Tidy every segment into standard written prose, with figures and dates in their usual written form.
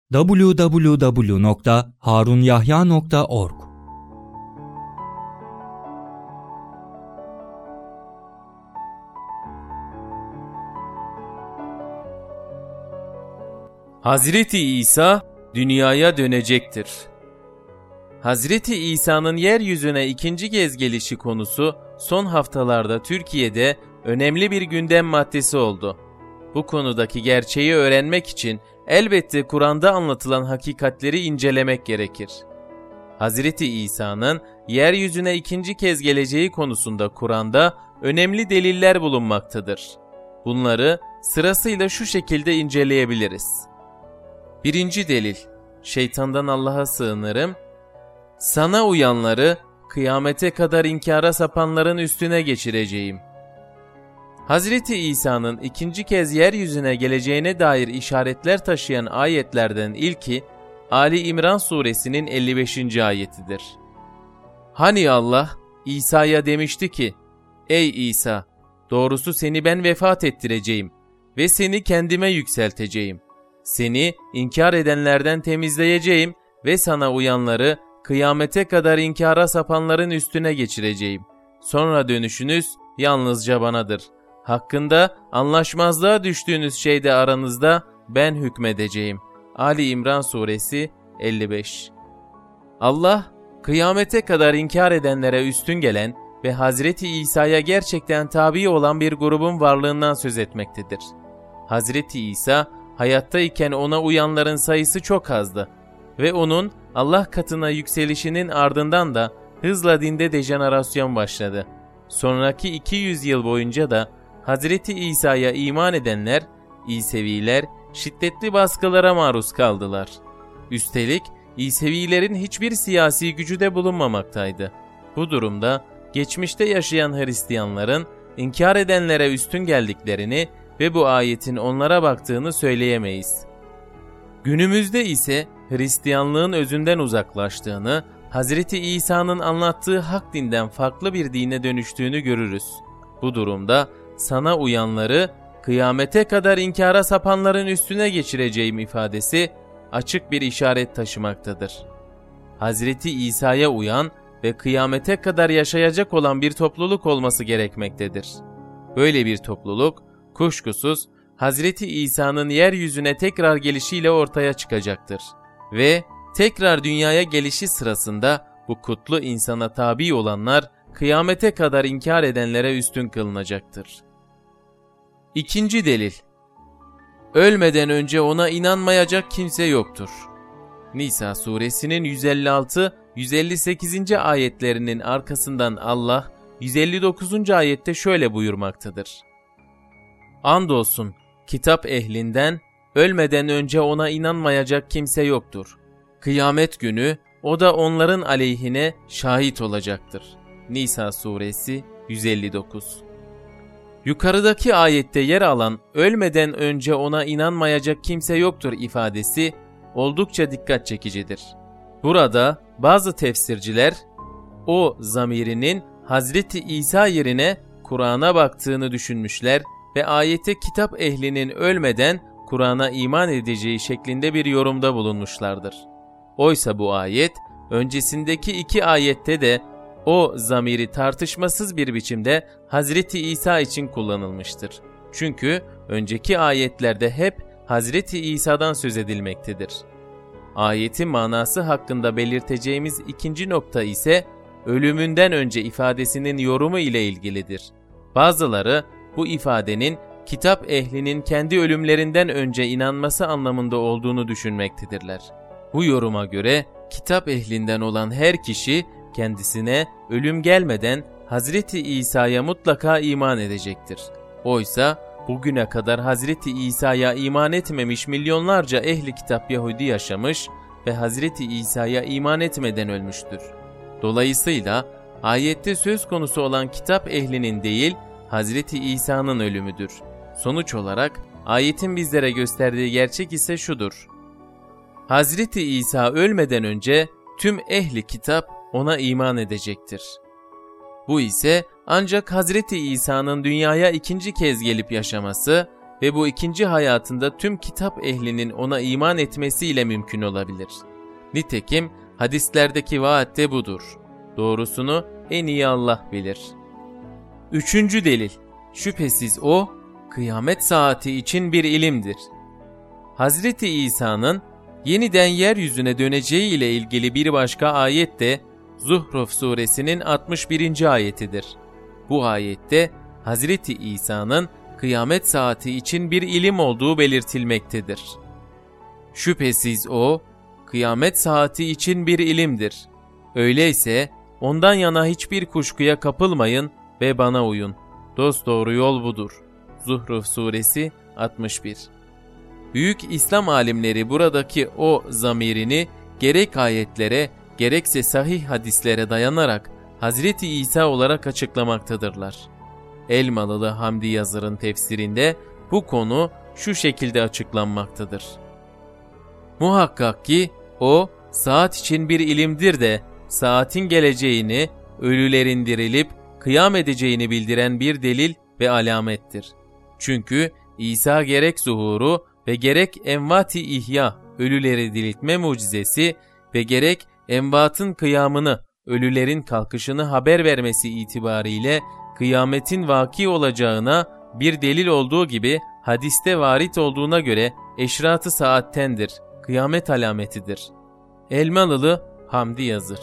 www.harunyahya.org. Hazreti İsa dünyaya dönecektir. Hazreti İsa'nın yeryüzüne ikinci kez gelişi konusu son haftalarda Türkiye'de önemli bir gündem maddesi oldu. Bu konudaki gerçeği öğrenmek için elbette Kur'an'da anlatılan hakikatleri incelemek gerekir. Hazreti İsa'nın yeryüzüne ikinci kez geleceği konusunda Kur'an'da önemli deliller bulunmaktadır. Bunları sırasıyla şu şekilde inceleyebiliriz. Birinci delil, şeytandan Allah'a sığınırım. Sana uyanları kıyamete kadar inkara sapanların üstüne geçireceğim. Hazreti İsa'nın ikinci kez yeryüzüne geleceğine dair işaretler taşıyan ayetlerden ilki Ali İmran suresinin 55. ayetidir. Hani Allah İsa'ya demişti ki, Ey İsa, doğrusu seni ben vefat ettireceğim ve seni kendime yükselteceğim. Seni inkar edenlerden temizleyeceğim ve sana uyanları kıyamete kadar inkara sapanların üstüne geçireceğim. Sonra dönüşünüz yalnızca banadır. Hakkında anlaşmazlığa düştüğünüz şeyde aranızda ben hükmedeceğim. Ali İmran suresi 55. Allah, kıyamete kadar inkar edenlere üstün gelen ve Hazreti İsa'ya gerçekten tabi olan bir grubun varlığından söz etmektedir. Hazreti İsa, hayattayken ona uyanların sayısı çok azdı ve onun Allah katına yükselişinin ardından da hızla dinde dejenerasyon başladı. Sonraki 200 yıl boyunca da Hazreti İsa'ya iman edenler, İseviler şiddetli baskılara maruz kaldılar. Üstelik İsevilerin hiçbir siyasi gücü de bulunmamaktaydı. Bu durumda geçmişte yaşayan Hristiyanların inkar edenlere üstün geldiklerini ve bu ayetin onlara baktığını söyleyemeyiz. Günümüzde ise Hristiyanlığın özünden uzaklaştığını, Hazreti İsa'nın anlattığı hak dinden farklı bir dine dönüştüğünü görürüz. Bu durumda sana uyanları kıyamete kadar inkara sapanların üstüne geçireceğim ifadesi açık bir işaret taşımaktadır. Hazreti İsa'ya uyan ve kıyamete kadar yaşayacak olan bir topluluk olması gerekmektedir. Böyle bir topluluk kuşkusuz Hazreti İsa'nın yeryüzüne tekrar gelişiyle ortaya çıkacaktır ve tekrar dünyaya gelişi sırasında bu kutlu insana tabi olanlar kıyamete kadar inkar edenlere üstün kılınacaktır. İkinci delil, ölmeden önce ona inanmayacak kimse yoktur. Nisa suresinin 156-158. ayetlerinin arkasından Allah 159. ayette şöyle buyurmaktadır. Andolsun kitap ehlinden ölmeden önce ona inanmayacak kimse yoktur. Kıyamet günü o da onların aleyhine şahit olacaktır. Nisa suresi 159. Yukarıdaki ayette yer alan ölmeden önce ona inanmayacak kimse yoktur ifadesi oldukça dikkat çekicidir. Burada bazı tefsirciler o zamirinin Hazreti İsa yerine Kur'an'a baktığını düşünmüşler ve ayete kitap ehlinin ölmeden Kur'an'a iman edeceği şeklinde bir yorumda bulunmuşlardır. Oysa bu ayet öncesindeki iki ayette de o zamiri tartışmasız bir biçimde Hazreti İsa için kullanılmıştır. Çünkü önceki ayetlerde hep Hazreti İsa'dan söz edilmektedir. Ayetin manası hakkında belirteceğimiz ikinci nokta ise ölümünden önce ifadesinin yorumu ile ilgilidir. Bazıları bu ifadenin kitap ehlinin kendi ölümlerinden önce inanması anlamında olduğunu düşünmektedirler. Bu yoruma göre kitap ehlinden olan her kişi kendisine ölüm gelmeden Hazreti İsa'ya mutlaka iman edecektir. Oysa bugüne kadar Hazreti İsa'ya iman etmemiş milyonlarca ehli kitap Yahudi yaşamış ve Hazreti İsa'ya iman etmeden ölmüştür. Dolayısıyla ayette söz konusu olan kitap ehlinin değil, Hazreti İsa'nın ölümüdür. Sonuç olarak ayetin bizlere gösterdiği gerçek ise şudur. Hazreti İsa ölmeden önce tüm ehli kitap ona iman edecektir. Bu ise ancak Hazreti İsa'nın dünyaya ikinci kez gelip yaşaması ve bu ikinci hayatında tüm kitap ehlinin ona iman etmesiyle mümkün olabilir. Nitekim hadislerdeki vaat de budur. Doğrusunu en iyi Allah bilir. Üçüncü delil, şüphesiz o, kıyamet saati için bir ilimdir. Hazreti İsa'nın yeniden yeryüzüne döneceği ile ilgili bir başka ayet de Zuhruf suresinin 61. ayetidir. Bu ayette Hazreti İsa'nın kıyamet saati için bir ilim olduğu belirtilmektedir. Şüphesiz o, kıyamet saati için bir ilimdir. Öyleyse ondan yana hiçbir kuşkuya kapılmayın ve bana uyun. Dosdoğru yol budur. Zuhruf suresi 61. Büyük İslam alimleri buradaki o zamirini gerek ayetlere gerekse sahih hadislere dayanarak Hazreti İsa olarak açıklamaktadırlar. Elmalılı Hamdi Yazır'ın tefsirinde bu konu şu şekilde açıklanmaktadır. Muhakkak ki o saat için bir ilimdir de saatin geleceğini, ölülerin dirilip kıyam edeceğini bildiren bir delil ve alamettir. Çünkü İsa gerek zuhuru ve gerek envati ihya, ölüleri diriltme mucizesi ve gerek envatın kıyamını, ölülerin kalkışını haber vermesi itibariyle kıyametin vaki olacağına bir delil olduğu gibi hadiste varit olduğuna göre eşrat-ı saattendir, kıyamet alametidir. Elmalılı Hamdi Yazır.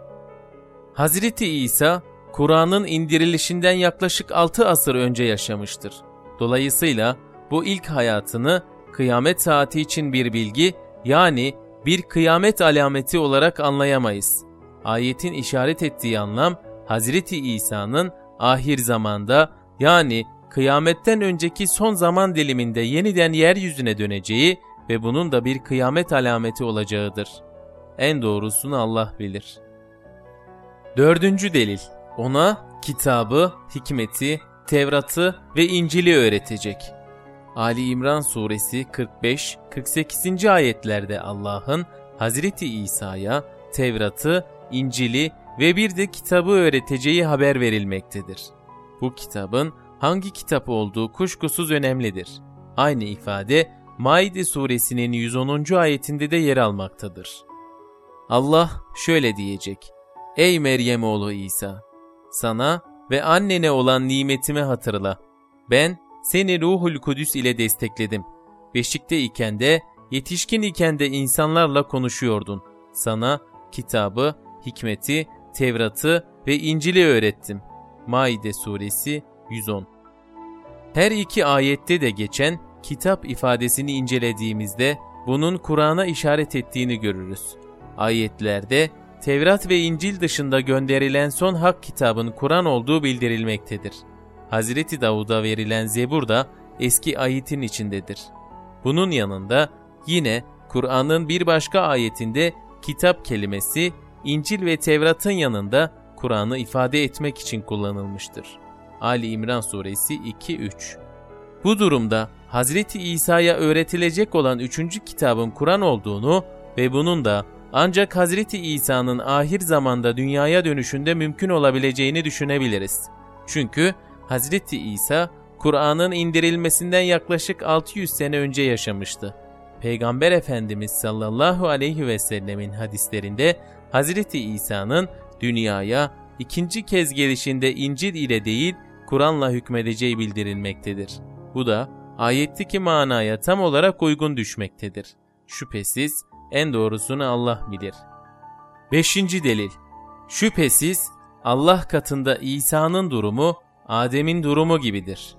Hazreti İsa, Kur'an'ın indirilişinden yaklaşık 6 asır önce yaşamıştır. Dolayısıyla bu ilk hayatını kıyamet saati için bir bilgi, yani bir kıyamet alameti olarak anlayamayız. Ayetin işaret ettiği anlam, Hazreti İsa'nın ahir zamanda, yani kıyametten önceki son zaman diliminde yeniden yeryüzüne döneceği ve bunun da bir kıyamet alameti olacağıdır. En doğrusunu Allah bilir. Dördüncü delil, ona kitabı, hikmeti, Tevrat'ı ve İncil'i öğretecek. Ali İmran suresi 45-48. ayetlerde Allah'ın Hazreti İsa'ya Tevrat'ı, İncil'i ve bir de kitabı öğreteceği haber verilmektedir. Bu kitabın hangi kitap olduğu kuşkusuz önemlidir. Aynı ifade Maide suresinin 110. ayetinde de yer almaktadır. Allah şöyle diyecek: Ey Meryem oğlu İsa! Sana ve annene olan nimetimi hatırla. Ben seni Ruhul Kudüs ile destekledim. Beşikte iken de, yetişkin iken de insanlarla konuşuyordun. Sana kitabı, hikmeti, Tevrat'ı ve İncil'i öğrettim. Maide suresi 110. Her iki ayette de geçen kitap ifadesini incelediğimizde bunun Kur'an'a işaret ettiğini görürüz. Ayetlerde Tevrat ve İncil dışında gönderilen son hak kitabın Kur'an olduğu bildirilmektedir. Hazreti Davud'a verilen Zebur da eski ayetin içindedir. Bunun yanında yine Kur'an'ın bir başka ayetinde kitap kelimesi İncil ve Tevrat'ın yanında Kur'an'ı ifade etmek için kullanılmıştır. Ali İmran suresi 2-3. Bu durumda Hazreti İsa'ya öğretilecek olan 3. kitabın Kur'an olduğunu ve bunun da ancak Hazreti İsa'nın ahir zamanda dünyaya dönüşünde mümkün olabileceğini düşünebiliriz. Çünkü Hazreti İsa, Kur'an'ın indirilmesinden yaklaşık 600 sene önce yaşamıştı. Peygamber Efendimiz sallallahu aleyhi ve sellemin hadislerinde Hazreti İsa'nın dünyaya ikinci kez gelişinde İncil ile değil Kur'an'la hükmedeceği bildirilmektedir. Bu da ayetteki manaya tam olarak uygun düşmektedir. Şüphesiz en doğrusunu Allah bilir. 5. delil, şüphesiz Allah katında İsa'nın durumu Adem'in durumu gibidir.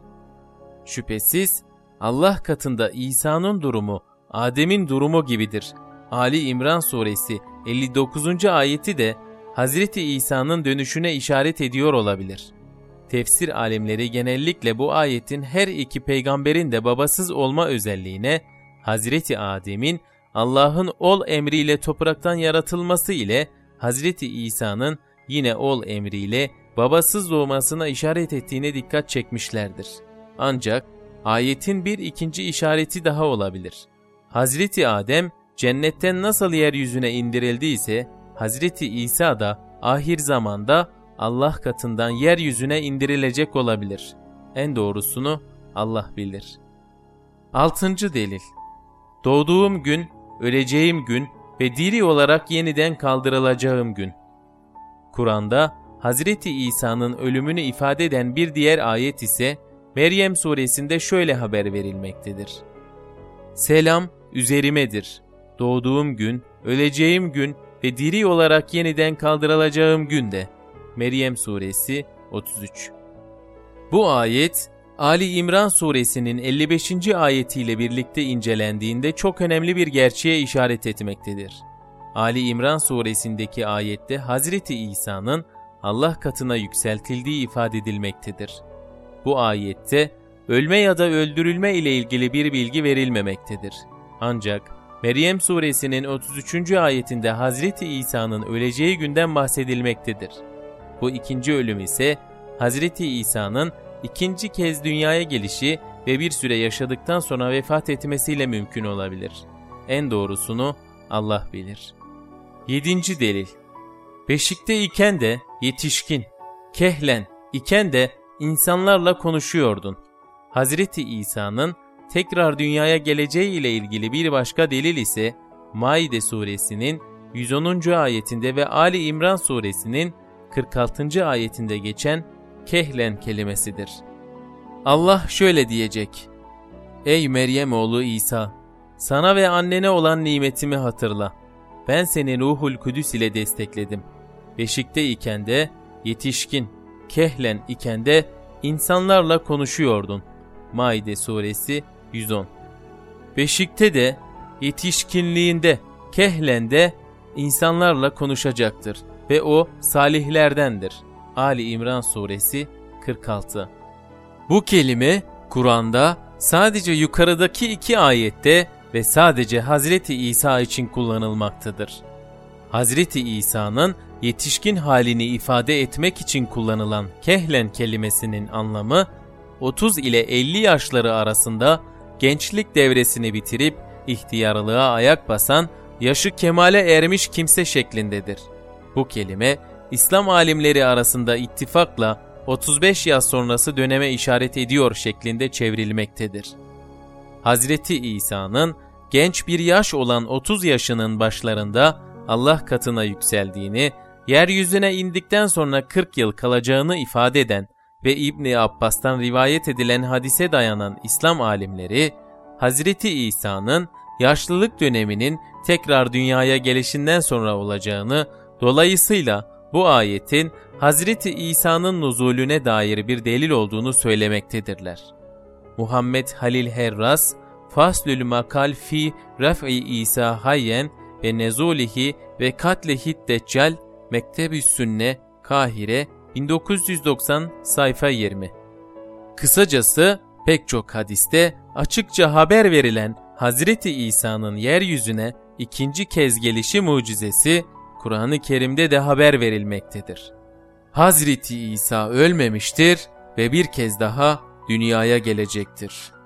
Şüphesiz Allah katında İsa'nın durumu Adem'in durumu gibidir. Ali İmran suresi 59. ayeti de Hazreti İsa'nın dönüşüne işaret ediyor olabilir. Tefsir alimleri genellikle bu ayetin her iki peygamberin de babasız olma özelliğine, Hazreti Adem'in Allah'ın ol emriyle topraktan yaratılması ile Hazreti İsa'nın yine ol emriyle babasız doğmasına işaret ettiğine dikkat çekmişlerdir. Ancak ayetin bir ikinci işareti daha olabilir. Hazreti Adem cennetten nasıl yeryüzüne indirildiyse, Hazreti İsa da ahir zamanda Allah katından yeryüzüne indirilecek olabilir. En doğrusunu Allah bilir. 6. delil. Doğduğum gün, öleceğim gün ve diri olarak yeniden kaldırılacağım gün. Kur'an'da Hazreti İsa'nın ölümünü ifade eden bir diğer ayet ise Meryem suresinde şöyle haber verilmektedir. Selam üzerimedir. Doğduğum gün, öleceğim gün ve diri olarak yeniden kaldırılacağım günde. Meryem suresi 33. Bu ayet, Ali İmran suresinin 55. ayetiyle birlikte incelendiğinde çok önemli bir gerçeğe işaret etmektedir. Ali İmran suresindeki ayette Hazreti İsa'nın Allah katına yükseltildiği ifade edilmektedir. Bu ayette ölme ya da öldürülme ile ilgili bir bilgi verilmemektedir. Ancak Meryem suresinin 33. ayetinde Hazreti İsa'nın öleceği günden bahsedilmektedir. Bu ikinci ölüm ise Hazreti İsa'nın ikinci kez dünyaya gelişi ve bir süre yaşadıktan sonra vefat etmesiyle mümkün olabilir. En doğrusunu Allah bilir. 7. delil. Beşikte iken de yetişkin, kehlen iken de insanlarla konuşuyordun. Hazreti İsa'nın tekrar dünyaya geleceği ile ilgili bir başka delil ise Maide suresinin 110. ayetinde ve Ali İmran suresinin 46. ayetinde geçen kehlen kelimesidir. Allah şöyle diyecek: Ey Meryem oğlu İsa, sana ve annene olan nimetimi hatırla. Ben seni Ruhul Kudüs ile destekledim. Beşikte iken de yetişkin, kehlen iken de insanlarla konuşuyordun. Maide suresi 110. Beşikte de, yetişkinliğinde, kehlende insanlarla konuşacaktır ve o salihlerdendir. Ali İmran suresi 46. Bu kelime Kur'an'da sadece yukarıdaki iki ayette ve sadece Hazreti İsa için kullanılmaktadır. Hazreti İsa'nın yetişkin halini ifade etmek için kullanılan kehlen kelimesinin anlamı 30 ile 50 yaşları arasında gençlik devresini bitirip ihtiyarlığa ayak basan, yaşı kemale ermiş kimse şeklindedir. Bu kelime İslam alimleri arasında ittifakla 35 yaş sonrası döneme işaret ediyor şeklinde çevrilmektedir. Hazreti İsa'nın genç bir yaş olan 30 yaşının başlarında Allah katına yükseldiğini, yeryüzüne indikten sonra 40 yıl kalacağını ifade eden ve İbn Abbas'tan rivayet edilen hadise dayanan İslam alimleri, Hazreti İsa'nın yaşlılık döneminin tekrar dünyaya gelişinden sonra olacağını, dolayısıyla bu ayetin Hazreti İsa'nın nuzulüne dair bir delil olduğunu söylemektedirler. Muhammed Halil Herras, Faslül Makal fi Raf'i İsa Hayyen ve Nezulihi ve Katlehid Deccal, Mekteb-i Sünne, Kahire, 1990 sayfa 20. Kısacası pek çok hadiste açıkça haber verilen Hazreti İsa'nın yeryüzüne ikinci kez gelişi mucizesi Kur'an-ı Kerim'de de haber verilmektedir. Hazreti İsa ölmemiştir ve bir kez daha dünyaya gelecektir.